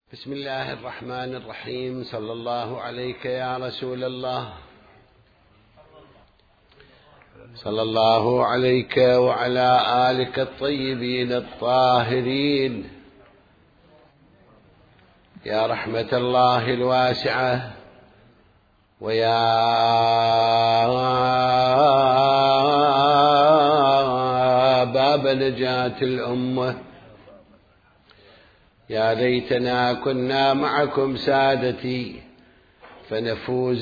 بسم الله الرحمن الرحيم. صلى الله عليك يا رسول الله، صلى الله عليك وعلى آلك الطيبين الطاهرين. يا رحمة الله الواسعة، ويا باب نجاة الأمة، يا ليتنا كنا معكم سادتي فنفوز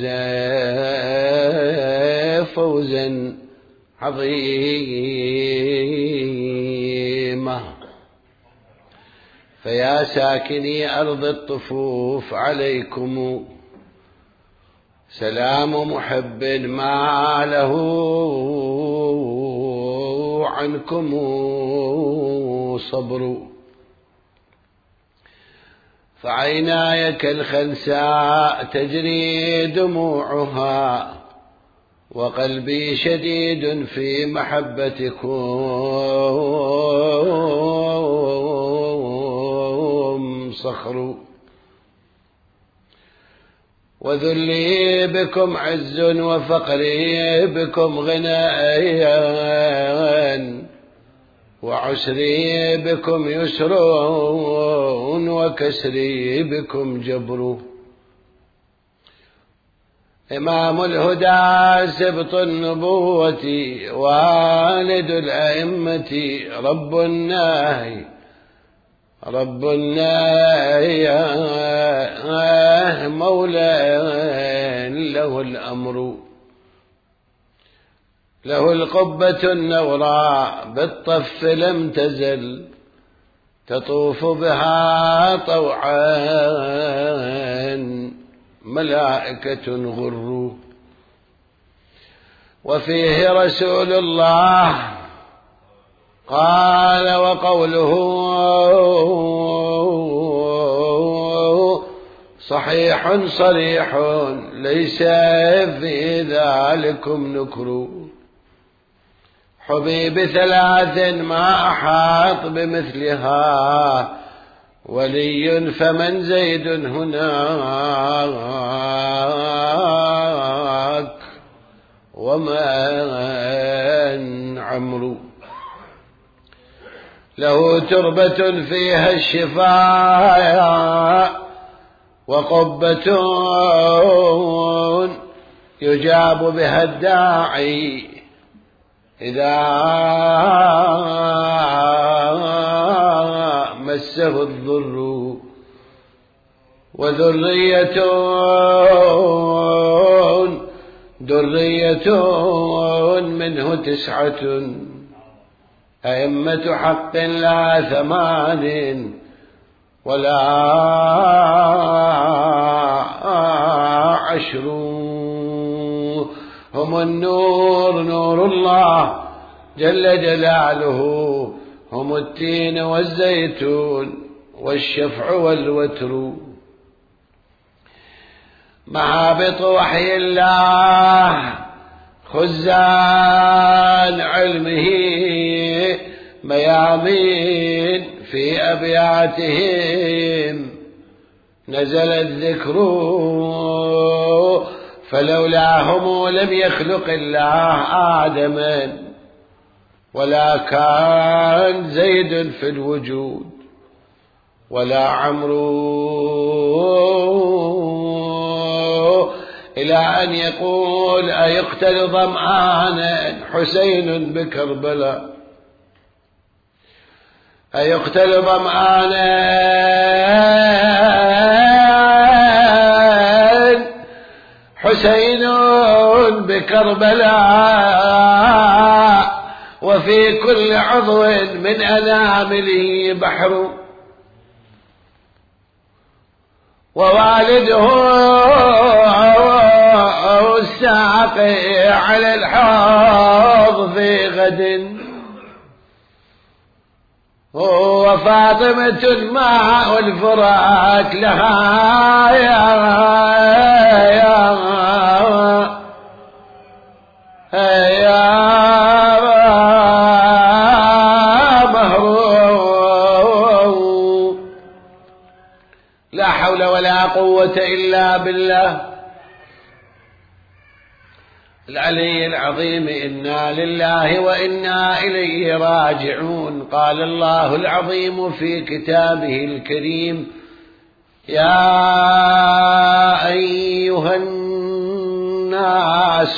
فوزا عظيما. فيا ساكني أرض الطفوف، عليكم سلام محب ما له عنكم صبر. فعيناي كالخنساء تجري دموعها، وقلبي شديد في محبتكم صخر. وذلي بكم عز وفقري بكم غناء، وعسري بكم يسر وكسري بكم جبر. إمام الهدى سبط النبوة، والد الأئمة، رب الناهي مولى له الأمر. له القبة النوراء بالطف لم تزل تطوف بها طوعا ملائكة غر. وفيه رسول الله قال وقوله صحيح صريح، ليس في ذلكم نكر. حبيب ثلاث ما أحاط بمثلها، ولي فمن زيد هناك ومن عمرو. له تربة فيها الشفاء، وقبة يجاب بها الداعي إذا مسه الضر. وذرية منه 9، أئمة حق لا 8 ولا 10. هم النور نور الله جل جلاله، هم التين والزيتون والشفع والوتر. محابط وحي الله خزان علمه، ميامين في أبياتهم نزل الذكر. فلولاهم لم يخلق الله آدما، ولا كان زيد في الوجود ولا عمرو. إلى أن يقول أيقتل ظمآنا حسين بكربلاء، أيقتل ظمآنا حسين بكربلاء، وفي كل عضو من أنامله بحر. ووالده الساقي على الحوض في غد، وفاطمة ماء الفرات لها يا مهروب. لا حول ولا قوة إلا بالله العلي العظيم. إنا لله وإنا إليه راجعون. قال الله العظيم في كتابه الكريم: يا أيها الناس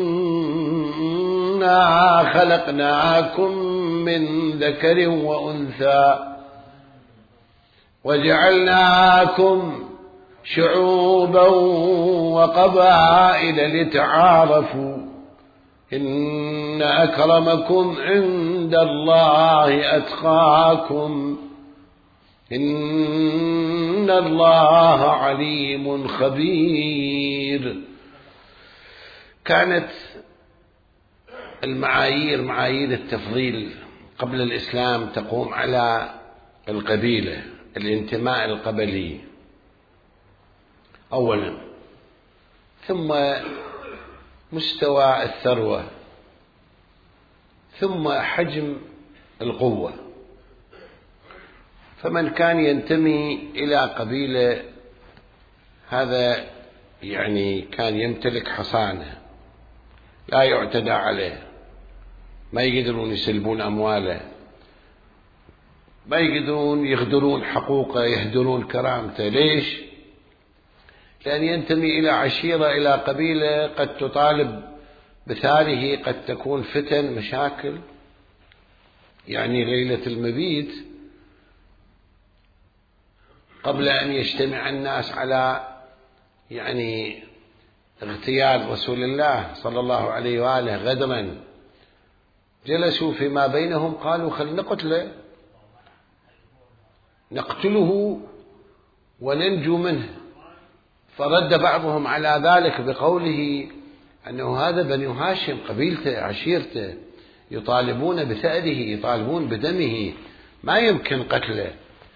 إنا خلقناكم من ذكر وأنثى وجعلناكم شعوبا وقبائل لتعارفوا إن أكرمكم عند الله أتقاكم إن الله عليم خبير. كانت المعايير، معايير التفضيل قبل الإسلام، تقوم على القبيلة، الانتماء القبلي أولا، ثم مستوى الثروة، ثم حجم القوة. فمن كان ينتمي إلى قبيلة هذا يعني كان يمتلك حصانة، لا يعتدى عليه، ما يقدرون يسلبون أمواله، ما يقدرون يغدرون حقوقه، يهدرون كرامته. ليش؟ لأن ينتمي إلى عشيرة، إلى قبيلة قد تطالب بثاره، قد تكون فتن، مشاكل. يعني ليلة المبيت قبل أن يجتمع الناس على يعني اغتيال رسول الله صلى الله عليه وآله غدرا، جلسوا فيما بينهم قالوا: خل نقتله وننجو منه. فرد بعضهم على ذلك بقوله أنه هذا بني هاشم، قبيلته، عشيرته، يطالبون بثأره، يطالبون بدمه، ما يمكن قتله.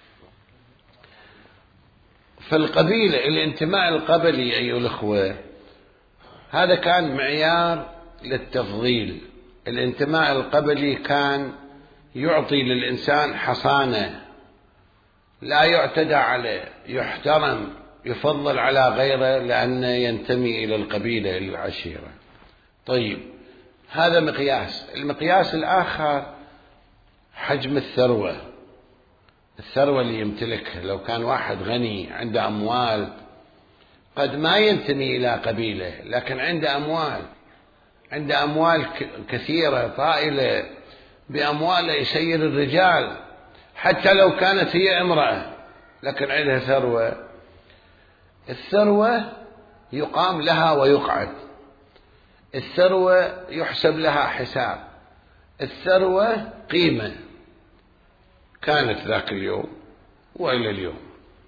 فالقبيلة، الانتماء القبلي أيها الأخوة، هذا كان معيار للتفضيل. الانتماء القبلي كان يعطي للإنسان حصانة، لا يعتدى عليه، يحترم، يفضل على غيره لأنه ينتمي إلى القبيلة، إلى العشيرة. طيب، هذا مقياس. المقياس الآخر حجم الثروة، الثروة اللي يمتلكها. لو كان واحد غني عنده أموال، قد ما ينتمي إلى قبيلة، لكن عنده أموال كثيرة طائلة، بأمواله يسير الرجال، حتى لو كانت هي امرأة لكن عندها ثروة. الثروة يقام لها ويقعد، الثروة يحسب لها حساب، الثروة قيمة كانت ذاك اليوم وإلى اليوم.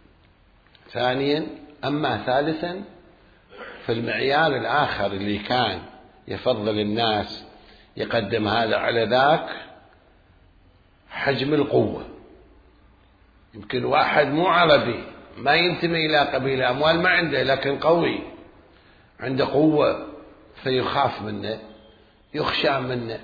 ثانيا، أما ثالثا، فالمعيار الآخر اللي كان يفضل الناس، يقدم هذا على ذاك، حجم القوة. يمكن واحد مو عربي، ما ينتمي إلى قبيلة، أموال ما عنده، لكن قوي، عنده قوة، فيخاف منه، يخشى منه.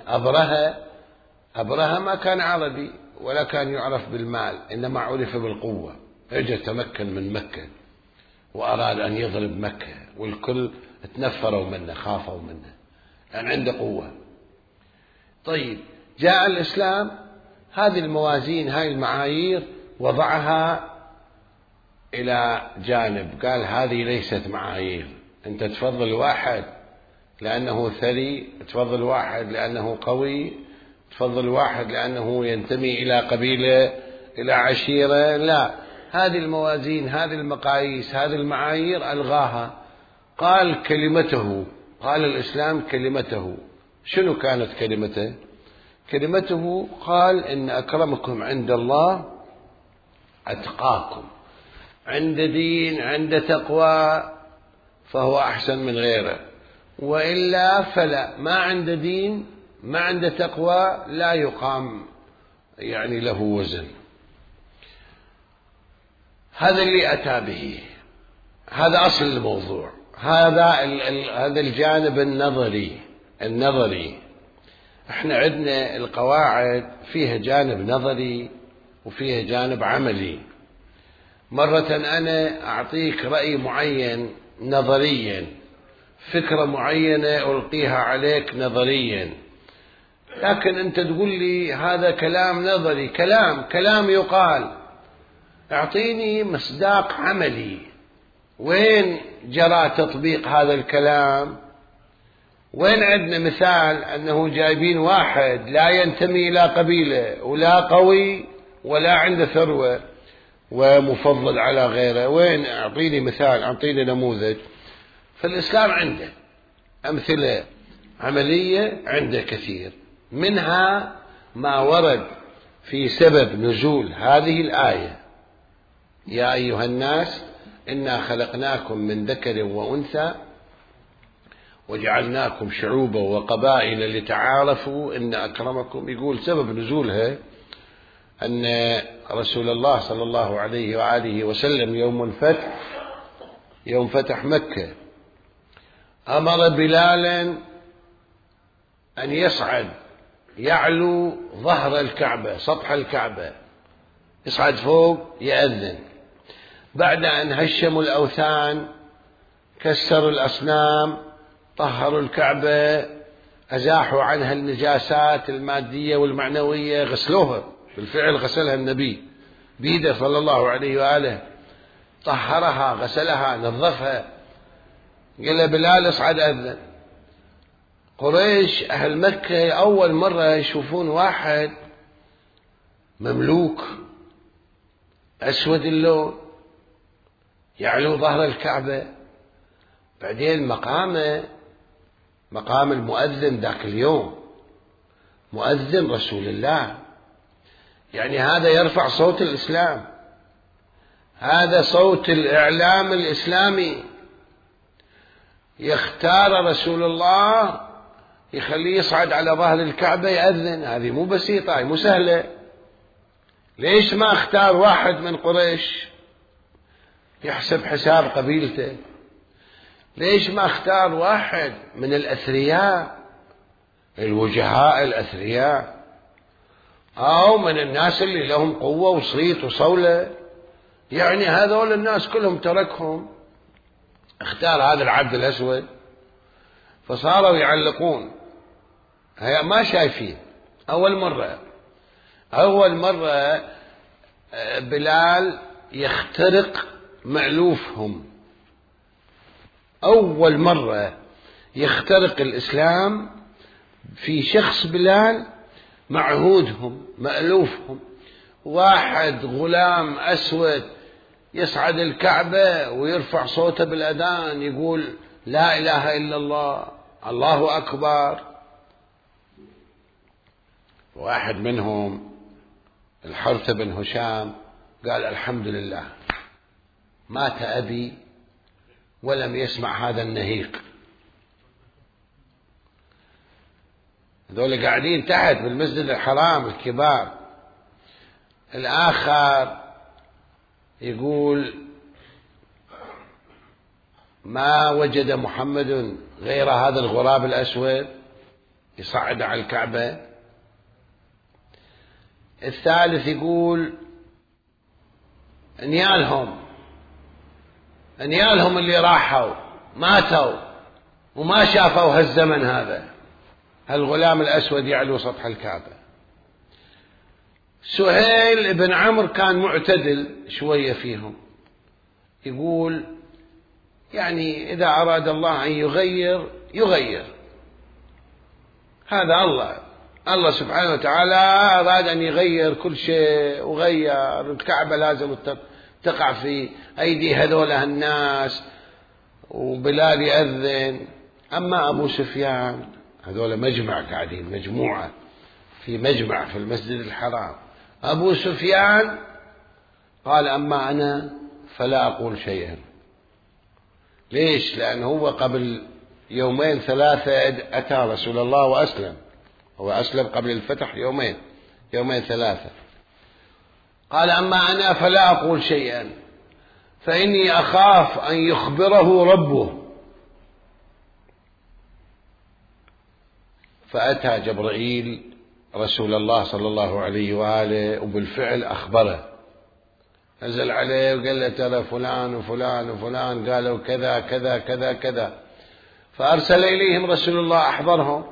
أبرهة ما كان عربي ولا كان يعرف بالمال، إنما عرف بالقوة. اجى تمكن من مكة وأراد أن يضرب مكة، والكل تنفروا منه، خافوا منه، لأن عنده قوة. طيب، جاء الإسلام، هذه الموازين، هذه المعايير وضعها إلى جانب، قال هذه ليست معايير. أنت تفضل واحد لأنه ثري، تفضل واحد لأنه قوي، تفضل واحد لأنه ينتمي إلى قبيلة، إلى عشيرة. لا، هذه الموازين، هذه المقاييس، هذه المعايير ألغاها. قال كلمته، قال الإسلام كلمته. شنو كانت كلمته؟ كلمته قال: إن أكرمكم عند الله أتقاكم. عند دين، عند تقوى، فهو أحسن من غيره، وإلا فلا. ما عند دين، ما عند تقوى، لا يقام يعني له وزن. هذا اللي أتى به، هذا أصل الموضوع، هذا الجانب النظري. احنا عندنا القواعد فيها جانب نظري وفيها جانب عملي. مرة أنا أعطيك رأي معين نظريا، فكرة معينة ألقيها عليك نظريا، لكن أنت تقول لي هذا كلام نظري، كلام يقال. أعطيني مصداق عملي، وين جرى تطبيق هذا الكلام؟ وين عندنا مثال أنه جايبين واحد لا ينتمي إلى قبيلة ولا قوي ولا عنده ثروة ومفضل على غيره؟ وين؟ أعطيني مثال، أعطيني نموذج. فالإسلام عنده أمثلة عملية، عنده كثير، منها ما ورد في سبب نزول هذه الآية: يا أيها الناس إنا خلقناكم من ذكر وأنثى وجعلناكم شعوبا وقبائل لتعارفوا إن أكرمكم. يقول سبب نزولها أن رسول الله صلى الله عليه وآله وسلم يوم فتح مكة أمر بلالا أن يصعد يعلو ظهر الكعبة، سطح الكعبة، يصعد فوق يأذن. بعد أن هشموا الأوثان، كسروا الأصنام، طهروا الكعبة، أزاحوا عنها النجاسات المادية والمعنوية، غسلوها، بالفعل غسلها النبي بيده صلى الله عليه وآله، طهرها، غسلها، نظفها. قال بلال اصعد أذن. قريش أهل مكة أول مرة يشوفون واحد مملوك أسود اللون يعلو ظهر الكعبة. بعدين مقام المؤذن ذاك اليوم، مؤذن رسول الله، يعني هذا يرفع صوت الإسلام، هذا صوت الإعلام الإسلامي. يختار رسول الله يخليه يصعد على ظهر الكعبة يأذن. هذه مو بسيطة، مو سهلة. ليش ما اختار واحد من قريش يحسب حساب قبيلته؟ ليش ما اختار واحد من الأثرياء، الوجهاء الأثرياء، أو من الناس اللي لهم قوة وصيت وصولة؟ يعني هذول الناس كلهم تركهم، اختار هذا العبد الأسود. فصاروا يعلقون، هي ما شايفين. أول مرة بلال يخترق مألوفهم، أول مرة يخترق الإسلام في شخص بلال معهودهم مألوفهم. واحد غلام أسود يصعد الكعبة ويرفع صوته بالأذان يقول لا إله إلا الله، الله أكبر. واحد منهم الحرث بن هشام قال الحمد لله مات أبي ولم يسمع هذا النهيق. هذول قاعدين تحت بالمسجد الحرام الكبار. الآخر يقول ما وجد محمد غير هذا الغراب الأسود يصعد على الكعبة. الثالث يقول انيالهم اللي راحوا ماتوا وما شافوا هالزمن هذا، هالغلام الأسود يعلو سطح الكعبة. سهيل بن عمرو كان معتدل شوية فيهم، يقول يعني إذا أراد الله أن يغير، هذا الله سبحانه وتعالى أراد أن يغير كل شيء وغير. الكعبة لازم تقع في أيدي هذول الناس وبلال يأذن. أما أبو سفيان، هذول مجمع قاعدين، مجموعة في مجمع في المسجد الحرام. أبو سفيان قال أما أنا فلا أقول شيئا. ليش؟ لأنه هو قبل يومين ثلاثة أتى رسول الله وأسلم، هو أسلم قبل الفتح يومين ثلاثة. قال أما أنا فلا أقول شيئا فإني أخاف أن يخبره ربه. فأتى جبرائيل رسول الله صلى الله عليه وآله وبالفعل أخبره نزل عليه وقال له ترى فلان وفلان وفلان قالوا كذا كذا كذا كذا. فأرسل إليهم رسول الله أحضرهم،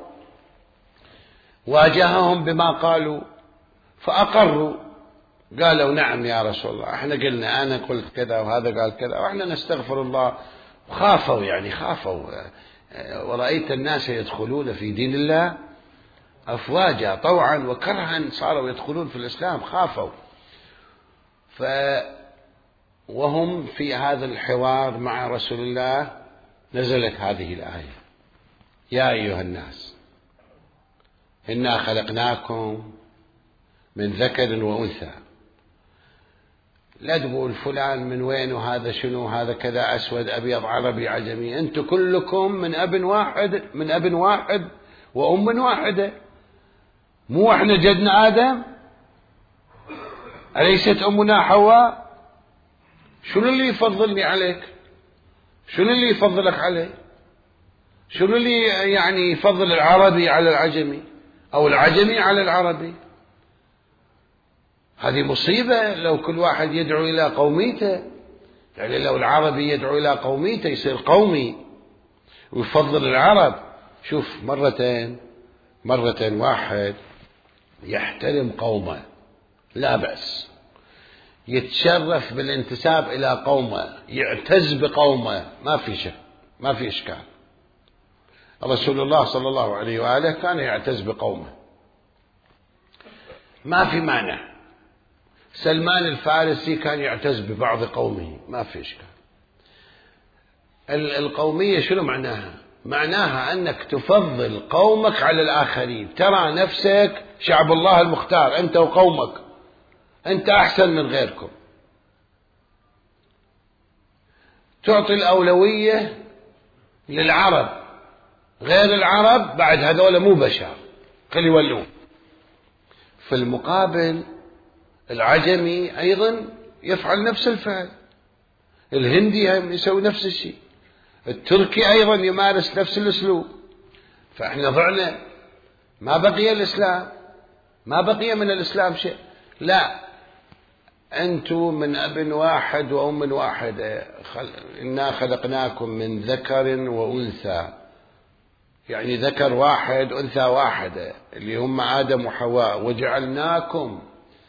واجههم بما قالوا فأقروا، قالوا نعم يا رسول الله احنا قلنا، أنا قلت كذا وهذا قال كذا واحنا نستغفر الله. وخافوا، يعني خافوا، ورأيت الناس يدخلون في دين الله أفواجا طوعا وكرها، صاروا يدخلون في الإسلام، خافوا. وهم في هذا الحوار مع رسول الله نزلت هذه الآية: يا أيها الناس إنا خلقناكم من ذكر وأنثى. لا تقول فلان من وين وهذا شنو، هذا كذا، أسود أبيض عربي عجمي، أنتم كلكم من أب واحد، من أب واحد وأم واحدة. مو احنا جدنا آدم؟ أليست أمنا حواء؟ شنو اللي يفضلني عليك؟ شنو اللي يفضلك عليه؟ شنو اللي يعني يفضل العربي على العجمي أو العجمي على العربي؟ هذه مصيبة لو كل واحد يدعو إلى قوميته. يعني لو العربي يدعو إلى قوميته يصير قومي ويفضل العرب. شوف، مرتين واحد يحترم قومه لا بأس، يتشرف بالانتساب إلى قومه، يعتز بقومه، ما في شك، ما في إشكال. رسول الله صلى الله عليه وآله كان يعتز بقومه، ما في مانع. سلمان الفارسي كان يعتز ببعض قومه، ما في إشكال. القومية شنو معناها؟ معناها أنك تفضل قومك على الآخرين، ترى نفسك شعب الله المختار، أنت وقومك، أنت أحسن من غيركم. تعطي الأولوية للعرب، غير العرب بعد هذول مو بشر، خلي يولون. في المقابل العجمي أيضا يفعل نفس الفعل، الهندي يسوي نفس الشيء، التركي أيضا يمارس نفس الأسلوب. فإحنا ضعنا، ما بقي الإسلام، ما بقي من الإسلام شيء. لا، أنتم من أب واحد وأم واحدة، إنا خلقناكم من ذكر وأنثى، يعني ذكر واحد أنثى واحدة اللي هم آدم وحواء، وجعلناكم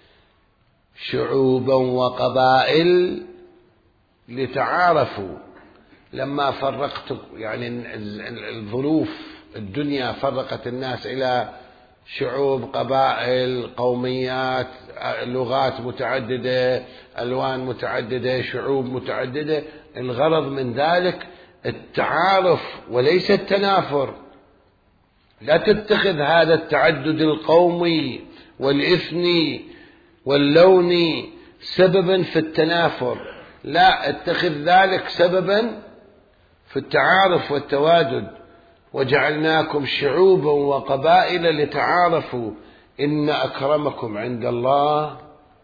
شعوبا وقبائل لتعارفوا. لما فرقت، يعني الظروف الدنيا فرقت الناس إلى شعوب، قبائل، قوميات، لغات متعددة، ألوان متعددة، شعوب متعددة. الغرض من ذلك التعارف وليس التنافر. لا تتخذ هذا التعدد القومي والإثني واللوني سببا في التنافر، لا، اتخذ ذلك سببا في التعارف والتوادد. وجعلناكم شعوبا وقبائل لتعارفوا إن أكرمكم عند الله،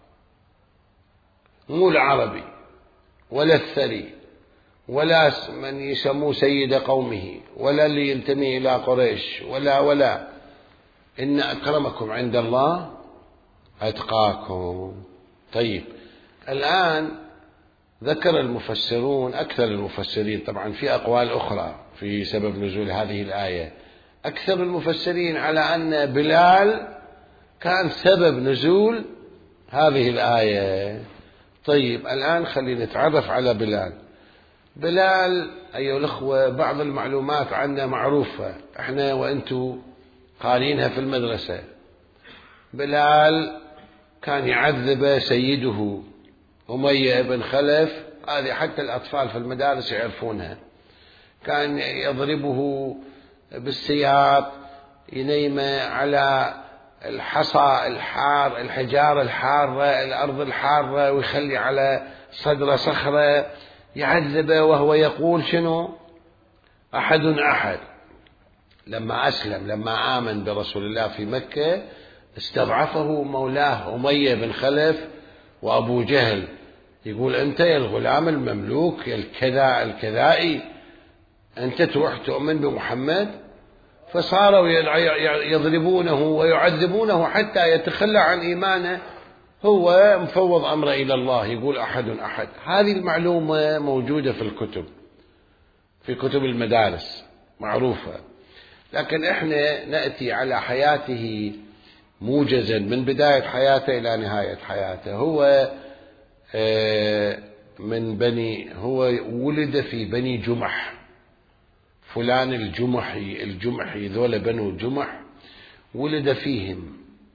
مو العربي ولا الثري ولا من يسموه سيد قومه ولا اللي ينتمي إلى قريش ولا إن أكرمكم عند الله أتقاكم. طيب، الآن ذكر المفسرون، أكثر المفسرين، طبعا في أقوال أخرى في سبب نزول هذه الآية، أكثر المفسرين على أن بلال كان سبب نزول هذه الآية. طيب، الآن خلينا نتعرف على بلال. بلال أيها الأخوة بعض المعلومات عنه معروفة، احنا وأنتم قارينها في المدرسة. بلال كان يعذب سيده أمية بن خلف، هذه حتى الأطفال في المدارس يعرفونها. كان يضربه بالسياط، ينيمه على الحصى الحار، الحجارة الحارة، الأرض الحارة، ويخلي على صدر صخرة، يعذبه وهو يقول شنو؟ أحد أحد. لما أسلم، لما آمن برسول الله في مكة، استضعفه مولاه أمية بن خلف وأبو جهل، يقول أنت يا الغلام المملوك يا الكذا الكذائي، أنت تروح تؤمن بمحمد؟ فصاروا يضربونه ويعذبونه حتى يتخلى عن إيمانه. هو مفوض أمره إلى الله، يقول أحد أحد. هذه المعلومة موجودة في الكتب، في كتب المدارس معروفة، لكن إحنا نأتي على حياته موجزا من بداية حياته إلى نهاية حياته. هو هو ولد في بني جمح، فلان الجمحي ذول بنو جمح ولد فيهم،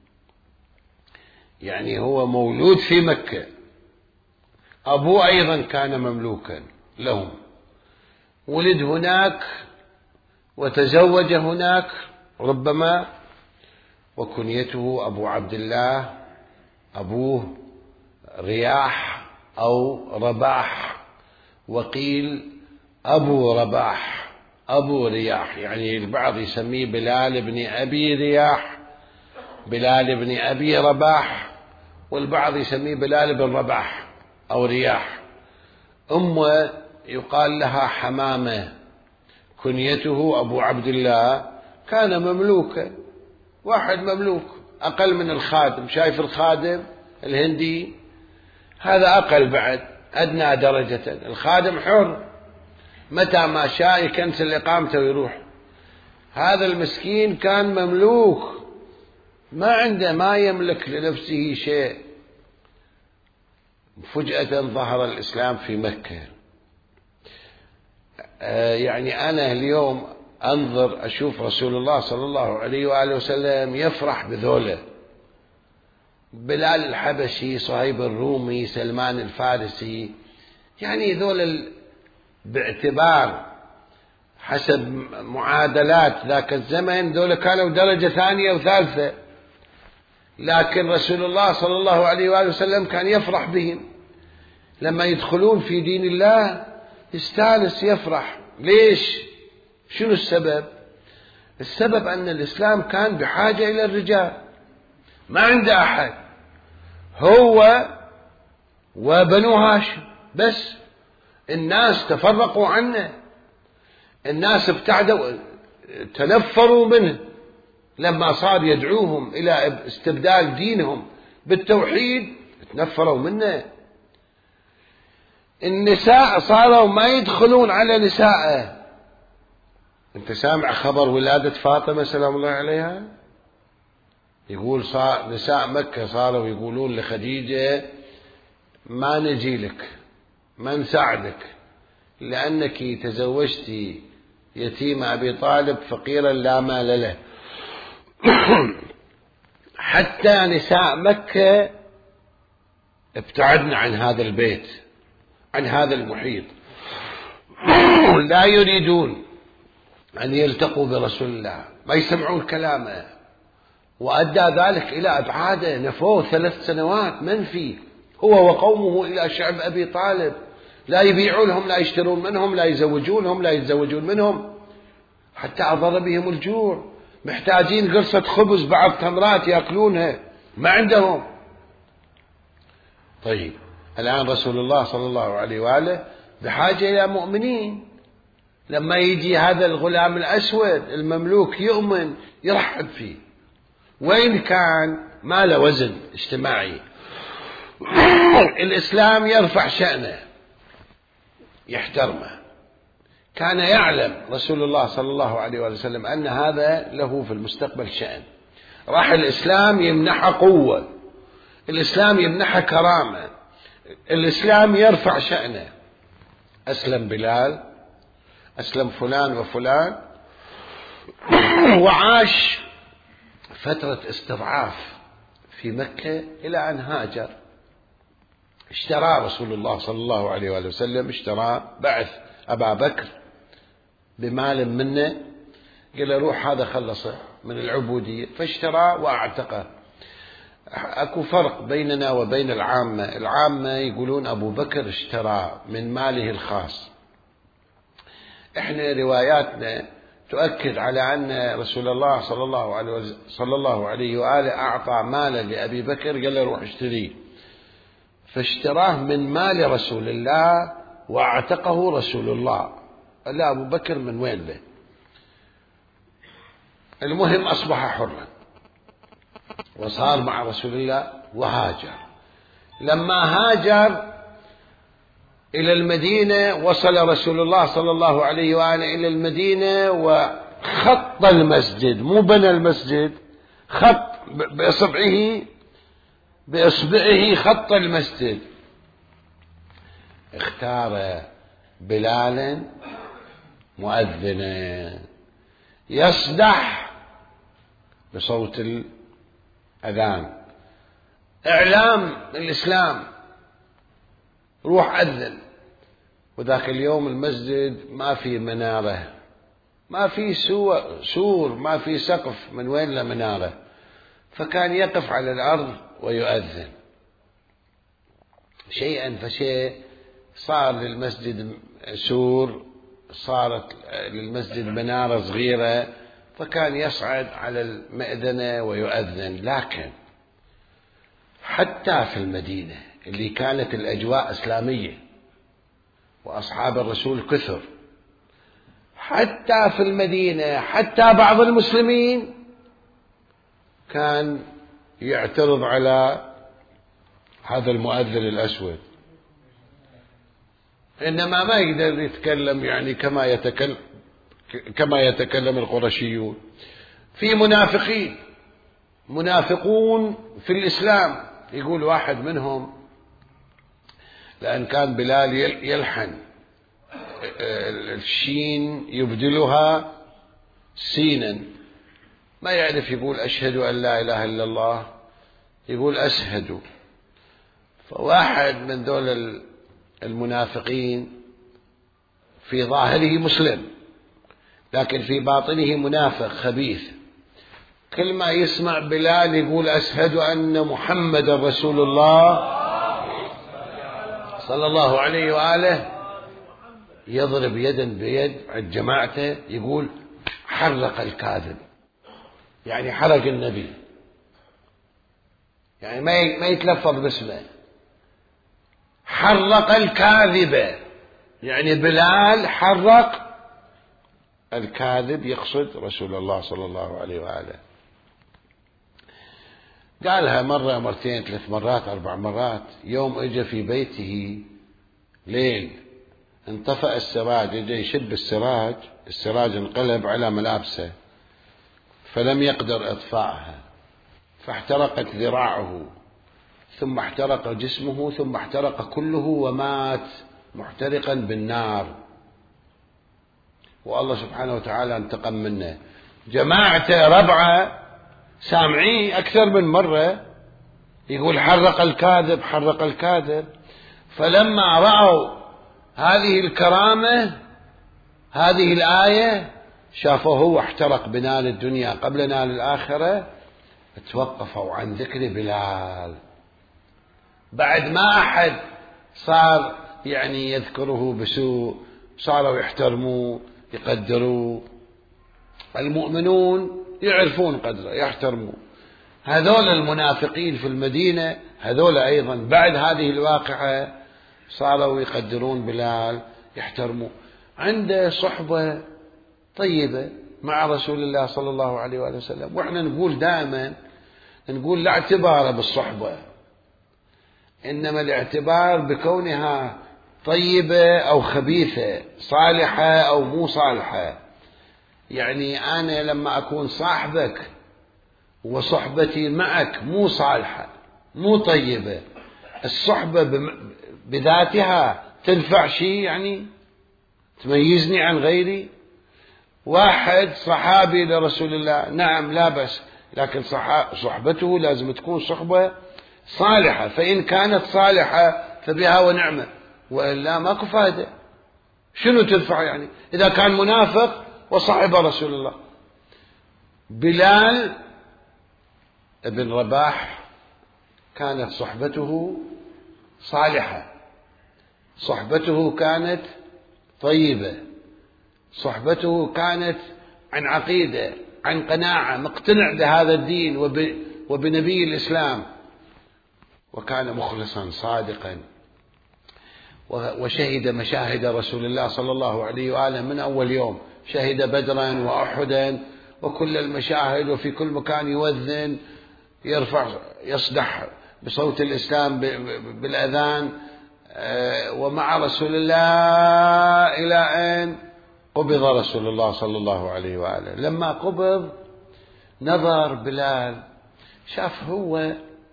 يعني هو مولود في مكة. أبوه أيضا كان مملوكا لهم، ولد هناك وتزوج هناك ربما، وكنيته أبو عبد الله، أبوه رياح أو رباح، وقيل أبو رباح أبو رياح، يعني البعض يسميه بلال بن أبي رياح، بلال بن أبي رباح، والبعض يسميه بلال بن رباح أو رياح. أمه يقال لها حمامة، كنيته أبو عبد الله، كان مملوكا، واحد مملوك أقل من الخادم. شايف الخادم الهندي هذا أقل بعد، أدنى درجة. الخادم حر، متى ما شاء يكنسل إقامته ويروح. هذا المسكين كان مملوك، ما عنده، ما يملك لنفسه شيء. فجأة ظهر الإسلام في مكة. يعني أنا اليوم أنظر أشوف رسول الله صلى الله عليه وآله وسلم يفرح بذوله، بلال الحبشي، صهيب الرومي، سلمان الفارسي، يعني ذول باعتبار حسب معادلات ذاك الزمن ذول كانوا درجة ثانية وثالثة، لكن رسول الله صلى الله عليه وآله وسلم كان يفرح بهم لما يدخلون في دين الله، يستانس يفرح. ليش؟ شنو السبب؟ السبب أن الإسلام كان بحاجة إلى الرجال، ما عنده أحد، هو وبنو هاشم بس. الناس تفرقوا عنه، الناس ابتعدوا، تنفروا منه لما صار يدعوهم إلى استبدال دينهم بالتوحيد، تنفروا منه. النساء صاروا ما يدخلون على نسائه. انت سامع خبر ولادة فاطمة سلام الله عليها؟ يقول صار نساء مكة صاروا يقولون لخديجة ما نجي لك، ما نساعدك، لأنك تزوجتي يتيم أبي طالب فقيرا لا مال له. حتى نساء مكة ابتعدنا عن هذا البيت، عن هذا المحيط، لا يريدون أن يلتقوا برسول الله، ما يسمعون كلامه، وأدى ذلك إلى أبعاده. نفوه 3 سنوات منفي هو وقومه إلى شعب أبي طالب، لا يبيعون لهم، لا يشترون منهم، لا يزوجونهم، لا يتزوجون منهم، حتى أضر بهم الجوع، محتاجين قرصة خبز بعض تمرات يأكلونها، ما عندهم. طيب الآن رسول الله صلى الله عليه وآله بحاجة إلى مؤمنين. لما يجي هذا الغلام الأسود المملوك يؤمن يرحب فيه، وين كان ما له وزن اجتماعي. الإسلام يرفع شأنه، يحترمه. كان يعلم رسول الله صلى الله عليه وسلم أن هذا له في المستقبل شأن. راح الإسلام يمنحه قوة، الإسلام يمنحه كرامة، الإسلام يرفع شأنه. أسلم بلال، أسلم فلان وفلان، وعاش فترة استضعاف في مكة إلى أن هاجر. اشترى رسول الله صلى الله عليه وآله وسلم، بعث أبا بكر بمال منه، قال له روح هذا خلصه من العبودية، فاشترى وأعتقه. أكو فرق بيننا وبين العامة. العامة يقولون أبو بكر اشترى من ماله الخاص، احنا رواياتنا تؤكد على أن رسول الله صلى الله عليه وآله أعطى مالا لأبي بكر، قال له روح اشتريه، فاشتراه من مال رسول الله واعتقه رسول الله. قال له أبو بكر من وين له؟ المهم أصبح حرا وصار مع رسول الله وهاجر. لما هاجر إلى المدينة وصل رسول الله صلى الله عليه وآله إلى المدينة وخط المسجد، مو بنى المسجد، خط بإصبعه خط المسجد. اختار بلالا مؤذنا يصدح بصوت الأذان، إعلام الإسلام، روح أذن. وذاك اليوم المسجد ما في منارة، ما في سور، ما في سقف، من وين له منارة؟ فكان يقف على الأرض ويؤذن. شيئا فشيء صار للمسجد سور، صارت للمسجد منارة صغيرة، فكان يصعد على المئذنة ويؤذن. لكن حتى في المدينة اللي كانت الأجواء إسلامية وأصحاب الرسول كثر، حتى في المدينة، حتى بعض المسلمين كان يعترض على هذا المؤذن الأسود، إنما ما يقدر يتكلم يعني كما يتكلم القرشيون. في منافقون في الإسلام، يقول واحد منهم، لأن كان بلال يلحن الشين يبدلها سينا، ما يعرف يقول أشهد أن لا إله إلا الله، يقول أشهد. فواحد من دول المنافقين في ظاهره مسلم لكن في باطنه منافق خبيث، كل ما يسمع بلال يقول أشهد أن محمد رسول الله صلى الله عليه وآله، يضرب يدا بيد عند جماعته، يقول حرق الكاذب، يعني حرق النبي، يعني ما يتلفظ باسمه، حرق الكاذب، يعني بلال حرق الكاذب، يقصد رسول الله صلى الله عليه وآله. قالها مرة، مرتين، 3 مرات، 4 مرات. يوم اجى في بيته ليل، انطفأ السراج، اجى يشب السراج انقلب على ملابسه فلم يقدر اطفائها، فاحترقت ذراعه، ثم احترق جسمه، ثم احترق كله ومات محترقا بالنار، والله سبحانه وتعالى انتقم منه. جماعته ربعه سامعيه أكثر من مرة يقول حرق الكاذب، حرق الكاذب. فلما رأوا هذه الكرامة، هذه الآية، شافوه هو احترق بنال الدنيا قبل نال الآخرة، توقفوا عن ذكر بلال. بعد ما أحد صار يعني يذكره بسوء، صاروا يحترموه يقدروه، المؤمنون يعرفون قدره يحترموه. هذول المنافقين في المدينة، هذول أيضا بعد هذه الواقعة صاروا يقدرون بلال، يحترموه، عنده صحبة طيبة مع رسول الله صلى الله عليه وآله وسلم. وإحنا نقول دائما، نقول لا اعتبار بالصحبة، إنما الاعتبار بكونها طيبة أو خبيثة، صالحة أو مو صالحة. يعني أنا لما أكون صاحبك وصحبتي معك مو صالحة مو طيبة، الصحبة بذاتها تنفع شيء، يعني تميزني عن غيري. واحد صحابي لرسول الله، نعم لا بس، لكن صحبته لازم تكون صحبة صالحة، فإن كانت صالحة فبها ونعمة، وإلا ماكو فائدة. شنو تنفع يعني إذا كان منافق وصحب رسول الله؟ بلال ابن رباح كانت صحبته صالحة، صحبته كانت طيبة، صحبته كانت عن عقيدة، عن قناعة، مقتنع بهذا الدين وبنبي الإسلام، وكان مخلصا صادقا، وشهد مشاهد رسول الله صلى الله عليه وآله من أول يوم، شهد بدرا وأحدا وكل المشاهد، وفي كل مكان يوذن، يرفع، يصدح بصوت الإسلام بالأذان ومع رسول الله إلى أن قبض رسول الله صلى الله عليه وآله. لما قبض نظر بلال، شاف هو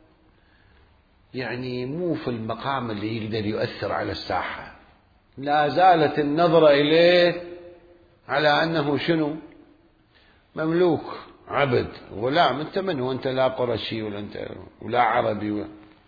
يعني مو في المقام اللي يقدر يؤثر على الساحة، لا زالت النظرة إليه على أنه شنو؟ مملوك، عبد، غلام. أنت من هو؟ أنت لا قرشي ولا عربي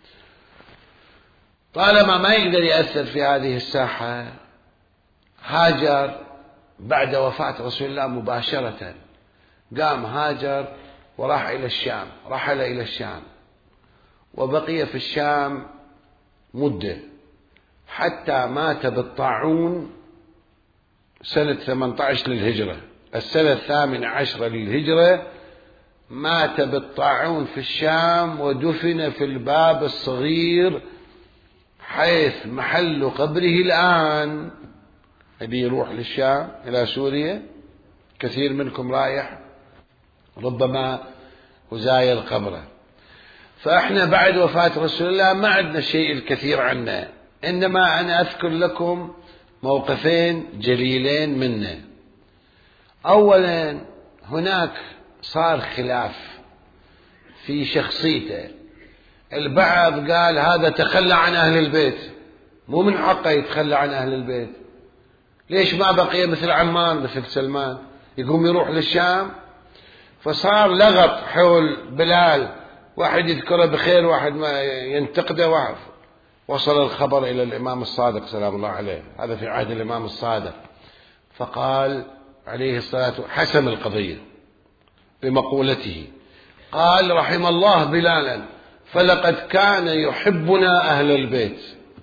طالما ما يقدر يأثر في هذه الساحة. هاجر بعد وفاة رسول الله مباشرة، قام هاجر وراح إلى الشام، رحل إلى الشام وبقي في الشام مدة حتى مات بالطاعون سنة 18 للهجرة، السنة 18 للهجرة مات بالطاعون في الشام، ودفن في الباب الصغير حيث محل قبره الآن. اللي يروح للشام إلى سوريا، كثير منكم رايح ربما وزاير قبره. فإحنا بعد وفاة رسول الله ما عندنا شيء الكثير عنه، إنما أنا أذكر لكم موقفين جليلين منه. أولا، هناك صار خلاف في شخصيته. البعض قال هذا تخلى عن أهل البيت، مو من حقه يتخلى عن أهل البيت. ليش ما بقي مثل عمار مثل سلمان يقوم يروح للشام؟ فصار لغط حول بلال، واحد يذكره بخير واحد ما ينتقده. واحد وصل الخبر إلى الإمام الصادق سلام الله عليه، هذا في عهد الإمام الصادق، فقال عليه الصلاة والسلام حسم القضية بمقولته، قال رحم الله بلالا فلقد كان يحبنا أهل البيت.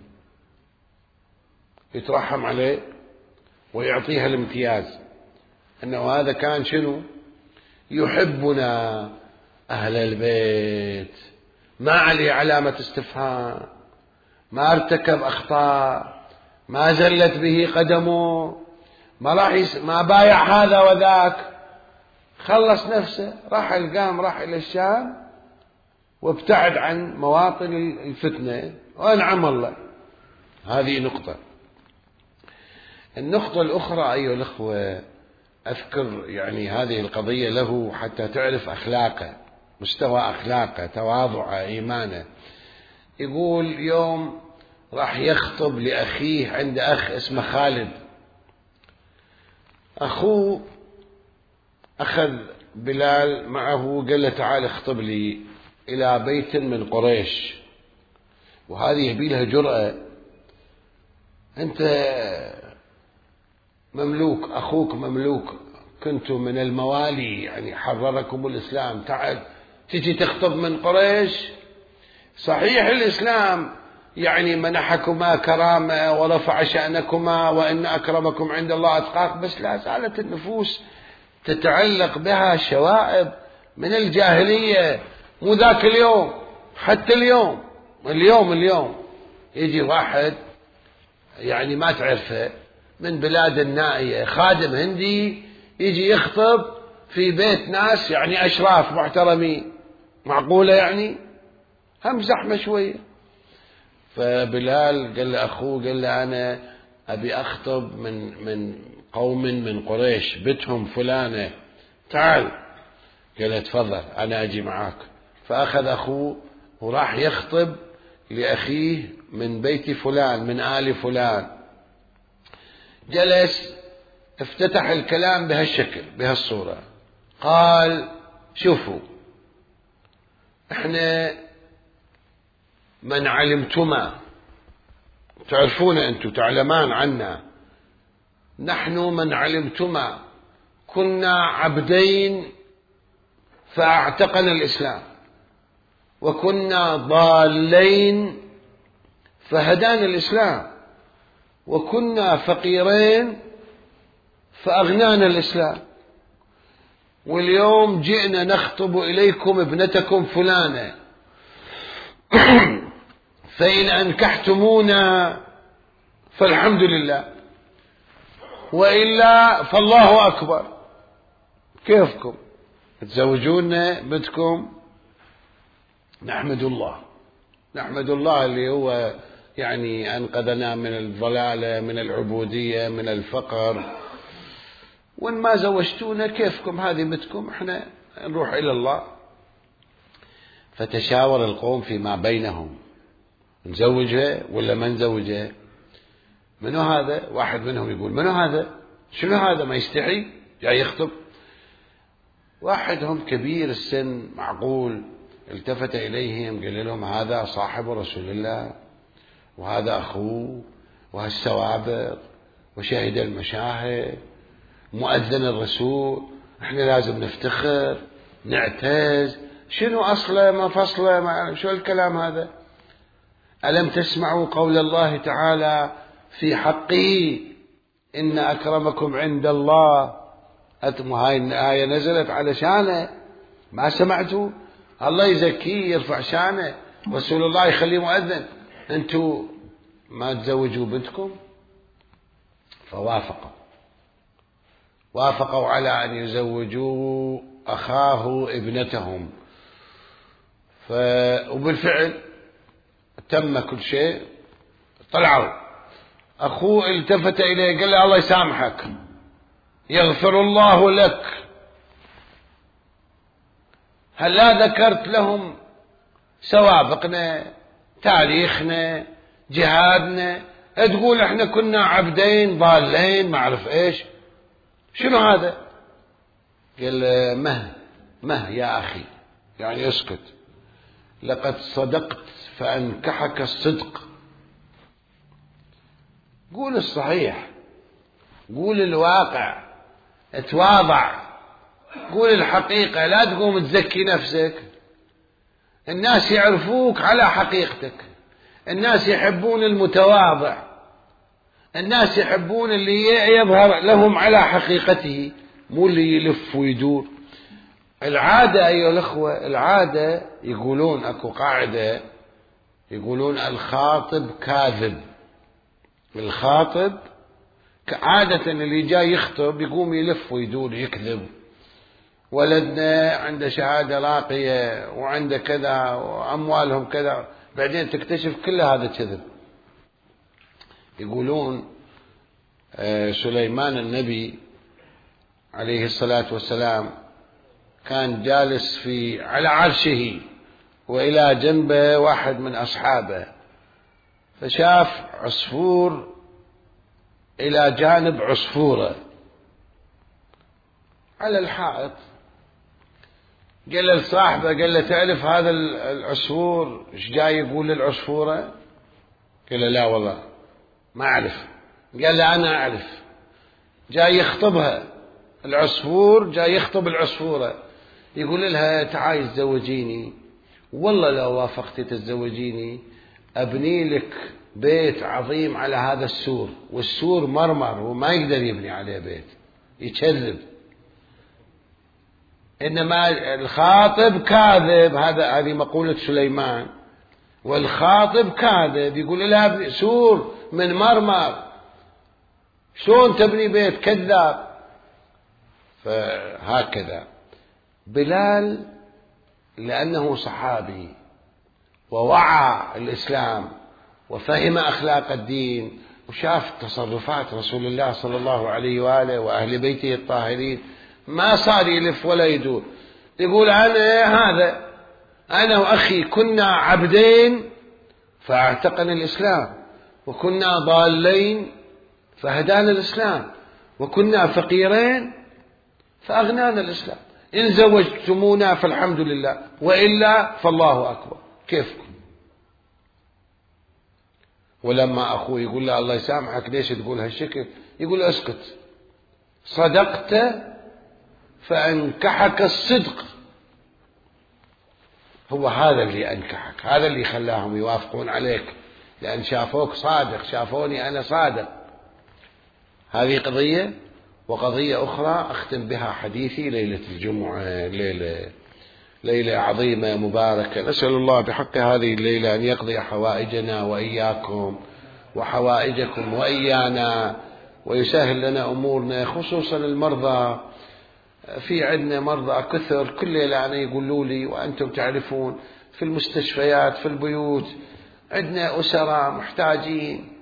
يترحم عليه ويعطيها الامتياز أنه هذا كان شنو؟ يحبنا أهل البيت، ما عليه علامة استفهام، ما ارتكب أخطاء، ما زلت به قدمه، ما بايع هذا وذاك، خلص نفسه، راح القام راح إلى الشام وابتعد عن مواطن الفتنة وأنعم الله. هذه نقطة. النقطة الأخرى أيها الأخوة، أذكر يعني هذه القضية له حتى تعرف أخلاقه، مستوى أخلاقه، تواضعه، إيمانه. يقول يوم راح يخطب لأخيه، عند أخ اسمه خالد، أخوه أخذ بلال معه قال له تعال اخطب لي إلى بيت من قريش، وهذه يبيلها جرأة. أنت مملوك، أخوك مملوك، كنتم من الموالي، يعني حرركم الإسلام، تعال تجي تخطب من قريش. صحيح الإسلام يعني منحكما كرامة ورفع شأنكما وإن أكرمكم عند الله أتقاكم، بس لا زالت النفوس تتعلق بها شوائب من الجاهلية. مو ذاك اليوم، حتى اليوم يجي واحد يعني ما تعرفه من بلاد النائية، خادم هندي، يجي يخطب في بيت ناس يعني أشراف محترمين، معقولة يعني؟ هم زحمة شوية. فبلال قال له أخوه، قال له أنا أبي أخطب من قوم من قريش، بيتهم فلانة، تعال. قال له تفضل أنا أجي معاك. فأخذ أخوه وراح يخطب لأخيه من بيت فلان من آل فلان. جلس افتتح الكلام بهالشكل بهالصورة، قال شوفوا، احنا من علمتما، تعرفون أنتم تعلمان عنا، نحن من علمتما كنا عبدين فاعتقنا الإسلام، وكنا ضالين فهدانا الإسلام، وكنا فقيرين فأغنانا الإسلام، واليوم جئنا نخطب إليكم ابنتكم فلانة، فإن أنكحتمونا فالحمد لله، وإلا فالله أكبر. كيفكم تزوجونا بنتكم؟ نحمد الله نحمد الله اللي هو يعني أنقذنا من الضلالة، من العبودية، من الفقر. وإن ما زوجتونا كيفكم، هذه بنتكم، احنا نروح إلى الله. فتشاور القوم فيما بينهم، نزوجها ولا ما نزوجها؟ منو هذا؟ واحد منهم يقول منو هذا؟ شنو هذا ما يستحي جاي يخطب؟ واحدهم كبير السن معقول التفت إليهم قال لهم هذا صاحب رسول الله، وهذا أخوه، وهالسوابق، وشاهد المشاهد، مؤذن الرسول، احنا لازم نفتخر نعتز. شنو أصله ما فصله ما أعرف شو الكلام هذا. ألم تسمعوا قول الله تعالى في حقه إن أكرمكم عند الله؟ هاي الآية نزلت على شانه، ما سمعتوا؟ الله يزكيه يرفع شانه، رسول الله يخليه مؤذن، أنتوا ما تزوجوا بنتكم؟ وافقوا على أن يزوجوا أخاه ابنتهم. وبالفعل تم كل شيء. طلعوا، أخوه التفت إليه قال له الله يسامحك، يغفر الله لك، هل لا ذكرت لهم سوابقنا، تاريخنا، جهادنا؟ تقول احنا كنا عبدين ضالين ما أعرف ايش. شنو هذا؟ قال مه يا أخي، يعني اسكت، لقد صدقت فأنكحك الصدق. قول الصحيح، قول الواقع، اتواضع، قول الحقيقة، لا تقوم تزكي نفسك. الناس يعرفوك على حقيقتك، الناس يحبون المتواضع، الناس يحبون اللي يظهر لهم على حقيقته، مو اللي يلف ويدور. العادة أيها الأخوة، العادة يقولون أكو قاعدة يقولون الخاطب كاذب. الخاطب عادة اللي جاي يخطب يقوم يلف ويدور يكذب، ولدنا عنده شهادة راقية وعنده كذا وأموالهم كذا، بعدين تكتشف كل هذا كذب. يقولون سليمان النبي عليه الصلاة والسلام كان جالس على عرشه، وإلى جنبه واحد من أصحابه، فشاف عصفور إلى جانب عصفورة على الحائط. قال لصاحبه، قال له تعرف هذا العصفور ايش جاي يقول للعصفورة؟ قال له لا والله ما أعرف. قال له أنا أعرف، جاي يخطبها، العصفور جاي يخطب العصفورة، يقول لها تعالي تزوجيني، والله لو وافقتي تتزوجيني أبني لك بيت عظيم على هذا السور، والسور مرمر وما يقدر يبني عليه بيت، يكذب. إنما الخاطب كاذب، هذه مقولة سليمان، والخاطب كاذب يقول لها سور من مرمر، شلون تبني بيت؟ كذاب. فهكذا بلال لأنه صحابي ووعى الإسلام وفهم أخلاق الدين وشاف تصرفات رسول الله صلى الله عليه وآله وأهل بيته الطاهرين، ما صار يلف ولا يدور، يقول أنا وأخي كنا عبدين فاعتقنا الإسلام، وكنا ضالين فهدانا الإسلام، وكنا فقيرين فأغنانا الإسلام، إن زوجتمونا فالحمد لله، وإلا فالله أكبر، كيفكم؟ ولما أخوه يقول له الله يسامحك ليش تقول هالشكل؟ يقول اسكت، صدقت فأنكحك الصدق. هو هذا اللي أنكحك، هذا اللي خلاهم يوافقون عليك، لأن شافوك صادق، شافوني أنا صادق. هذه قضية. وقضية أخرى أختم بها حديثي، ليلة الجمعة ليلة عظيمة مباركة، نسأل الله بحق هذه الليلة أن يقضي حوائجنا وإياكم وحوائجكم وإيانا، ويسهل لنا أمورنا، خصوصا المرضى. في عندنا مرضى كثر، كل ليلة أنا يقولوا لي وأنتم تعرفون في المستشفيات، في البيوت، عندنا أسرى محتاجين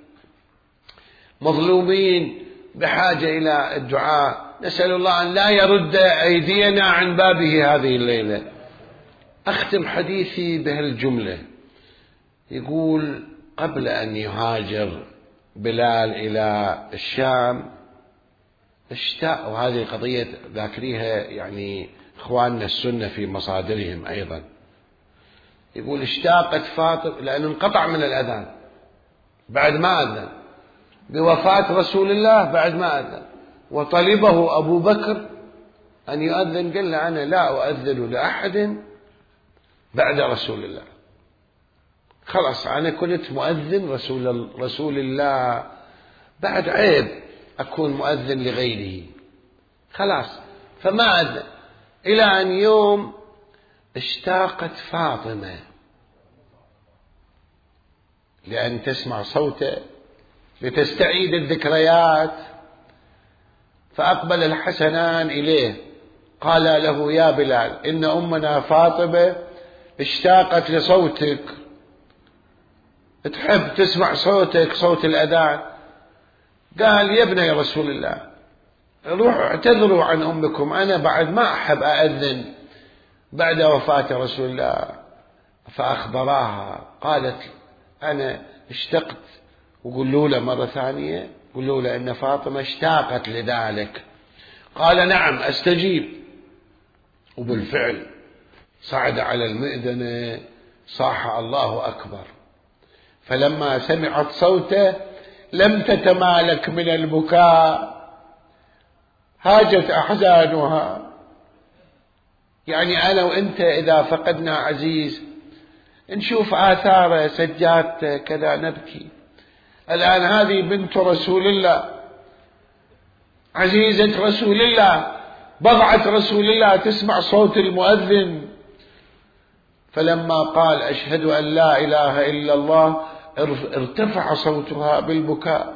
مظلومين بحاجة إلى الدعاء، نسأل الله أن لا يرد أيدينا عن بابه هذه الليلة. أختم حديثي بهالجملة، يقول: قبل أن يهاجر بلال إلى الشام اشتاق، وهذه قضية ذاكريها يعني إخواننا السنة في مصادرهم أيضا، يقول: اشتاقت فاطمة، لأنه انقطع من الأذان بعد ما أذن، بوفاة رسول الله بعد ما أذن، وطلبه أبو بكر أن يؤذن، قال له: أنا لا أؤذن لأحد بعد رسول الله، خلاص أنا كنت مؤذن رسول الله، بعد عيب أكون مؤذن لغيره، خلاص. فما أذن، إلى أن يوم اشتاقت فاطمة لأن تسمع صوته لتستعيد الذكريات، فأقبل الحسنان إليه قال له: يا بلال، إن أمنا فاطمة اشتاقت لصوتك، تحب تسمع صوتك، صوت الأذان. قال: يا ابني رسول الله، روحوا اعتذروا عن أمكم، أنا بعد ما أحب أأذن بعد وفاة رسول الله. فأخبراها، قالت: أنا اشتقت. وقولوا له مرة ثانية، قولوا له إن فاطمة اشتاقت لذلك. قال: نعم أستجيب. وبالفعل صعد على المئذنة، صاح: الله أكبر. فلما سمعت صوته لم تتمالك من البكاء، هاجت أحزانها. يعني أنا وإنت إذا فقدنا عزيز نشوف آثاره، سجادته، كذا، نبكي. الآن هذه بنت رسول الله، عزيزة رسول الله، بضعة رسول الله، تسمع صوت المؤذن. فلما قال: أشهد أن لا إله إلا الله، ارتفع صوتها بالبكاء.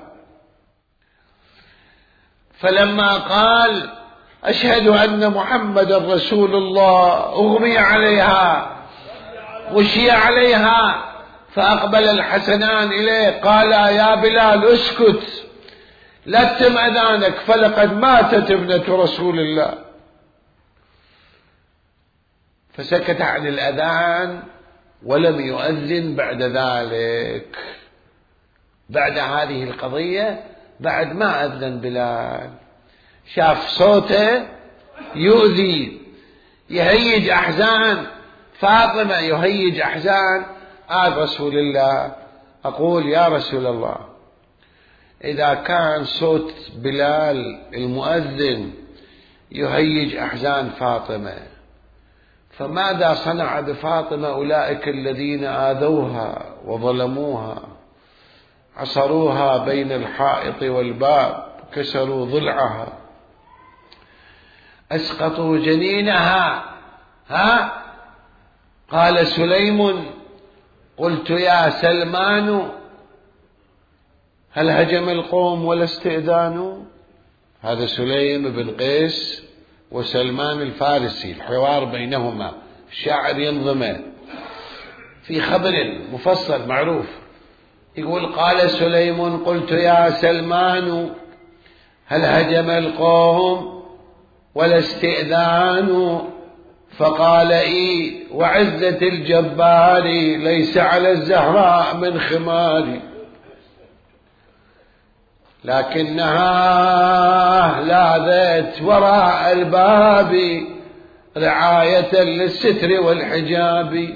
فلما قال: أشهد أن محمد رسول الله، أغمي عليها، غشي عليها. فأقبل الحسنان إليه قال: يا بلال اسكت، لا تتم أذانك، فلقد ماتت ابنة رسول الله. فسكت عن الأذان ولم يؤذن بعد ذلك، بعد هذه القضية، بعد ما أذن بلال، شاف صوته يؤذي، يهيج أحزان فاطمة، يهيج أحزان آل رسول الله. أقول: يا رسول الله، إذا كان صوت بلال المؤذن يهيج أحزان فاطمة، فماذا صنع بفاطمة أولئك الذين آذوها وظلموها، عصروها بين الحائط والباب، كسروا ضلعها، أسقطوا جنينها. قال سليم: قلت يا سلمان، هل هجم القوم ولا استئذانوا؟ هذا سليم بن قيس وسلمان الفارسي، الحوار بينهما، الشاعر ينظمه في خبر مفصل معروف. يقول: قال سليم: قلت يا سلمان، هل هجم القوم ولا استئذانوا؟ فقال: إي، وعزة الجبار ليس على الزهراء من خمار، لكنها لاذت وراء الباب رعاية للستر والحجاب،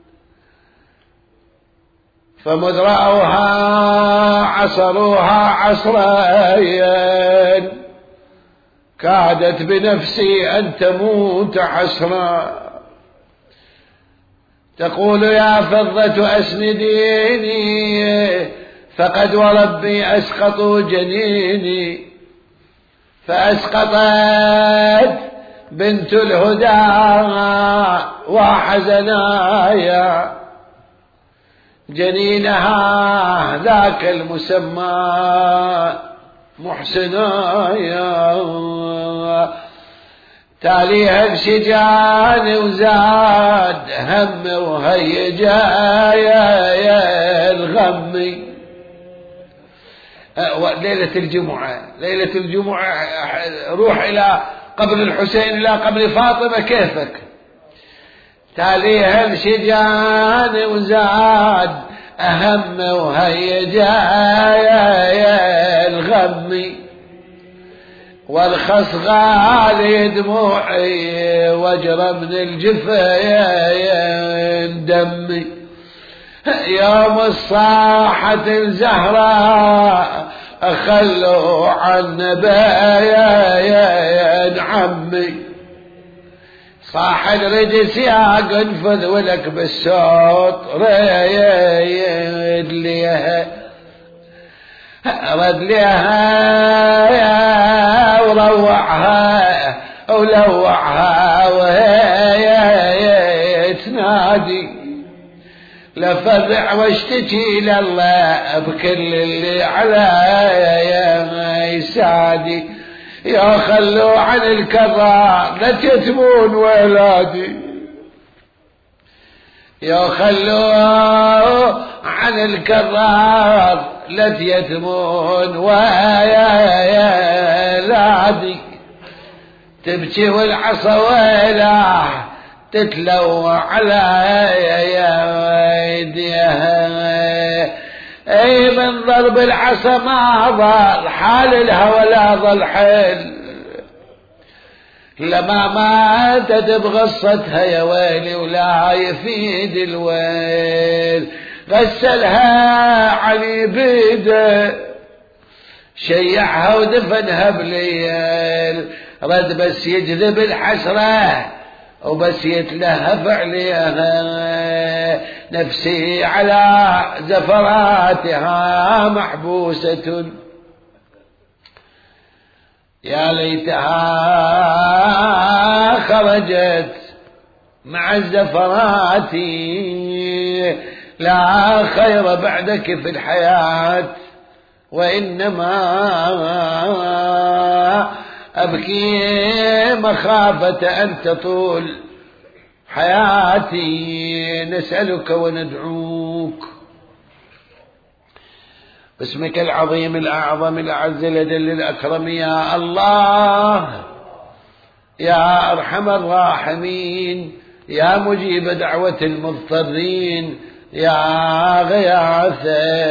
فمذ رأوها عصروها عصرين، كادت بنفسي أن تموت حسرا. تقول: يا فضة أسنديني، فقد وربي أسقطوا جنيني. فأسقطت بنت الهدى وحزنايا جنينها، ذاك المسمى محسنايا. تاليها الشجان وزاد هم وهيجا يا الغم. ليلة الجمعة روح إلى قبر الحسين إلى قبر فاطمة كيفك. تاليها الشجان وزاد أهم وهيجا يا الغم، والخص غالي دموعي واجرى من الجفين دمي. يوم الصاحة الزهراء خلوا عنا بيان عمي، صاح الرجس يا قنفذ ولك بالصوت ريد ليها رد ليها وروعها ولوعها وهي تنادي لفزع واشتكي لله بكل اللي علي يسادي. يا خلوا عن الكرار لا تتمون ولادي، يا خلوا عن الكرار لا تيتمون ولادي. تبكي والعصا ويلاه تتلوى على يديها، اي من ضرب العصا ما ضل حال الهوى لا ضل حل، لما ماتت بغصتها يا ويلي ولا يفيد الويل. غسلها علي بيده شيعها ودفنها بليل، رد بس يجذب الحسرة وبس يتلهف عليها، نفسي على زفراتها محبوسة يا ليتها خرجت مع الزفرات، لا خير بعدك في الحياة وإنما أبكي مخافة أن تطول حياتي. نسألك وندعوك باسمك العظيم الأعظم الأعز الأجل الأكرم يا الله، يا أرحم الراحمين، يا مجيب دعوة المضطرين، يا غياث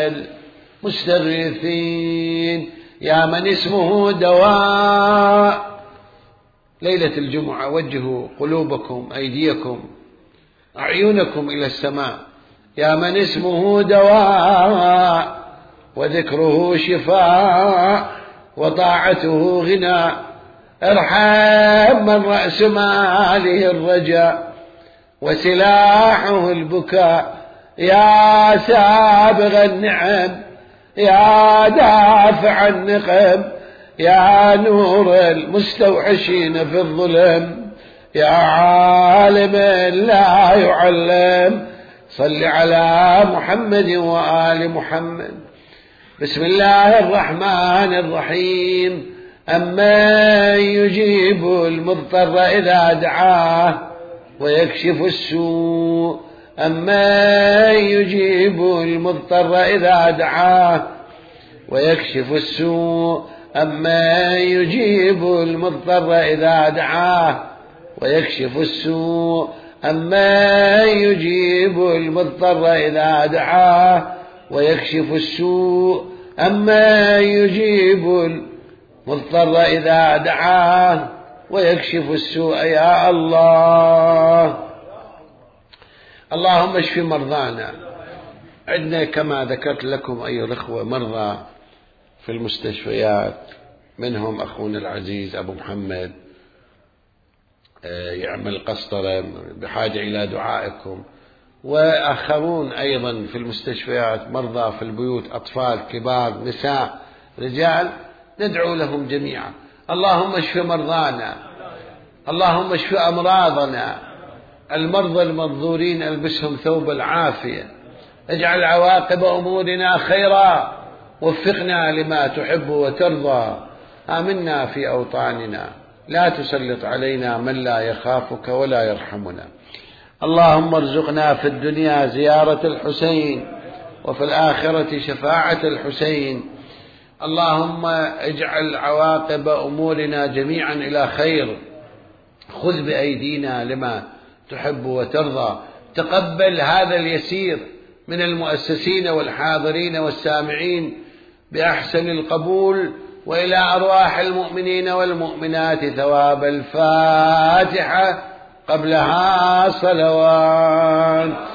المستغيثين، يا من اسمه دواء. ليلة الجمعة وجهوا قلوبكم أيديكم أعينكم إلى السماء، يا من اسمه دواء وذكره شفاء وطاعته غنى، ارحم من رأس ماله الرجاء وسلاحه البكاء، يا سابغ النعم، يا دافع النقم، يا نور المستوحشين في الظلم، يا عالم لا يعلم، صل على محمد وآل محمد. بسم الله الرحمن الرحيم. أمن يجيب المضطر إذا دعاه ويكشف السوء، أمن يجيب المضطر إذا دعاه ويكشف السوء، أمن يجيب المضطر إذا دعاه ويكشف السوء، أمن يجيب المضطر إذا دعاه ويكشف السوء، أمن يجيب المضطر إذا دعاه ويكشف السوء يا الله. اللهم اشف مرضانا. عندنا كما ذكرت لكم أيها الأخوة مرضى في المستشفيات، منهم أخونا العزيز أبو محمد يعمل قسطرة بحاجة إلى دعائكم، وآخرون أيضا في المستشفيات، مرضى في البيوت، أطفال كبار نساء رجال، ندعو لهم جميعا. اللهم اشف مرضانا، اللهم اشف أمراضنا، المرضى المنظورين البسهم ثوب العافية، اجعل عواقب أمورنا خيرا، وفقنا لما تحب وترضى، آمنا في أوطاننا لا تسلط علينا من لا يخافك ولا يرحمنا. اللهم ارزقنا في الدنيا زيارة الحسين وفي الآخرة شفاعة الحسين. اللهم اجعل عواقب أمورنا جميعا إلى خير. خذ بأيدينا لما تحب وترضى. تقبل هذا اليسير من المؤسسين والحاضرين والسامعين بأحسن القبول، وإلى أرواح المؤمنين والمؤمنات ثواب الفاتحة قبلها صلوات.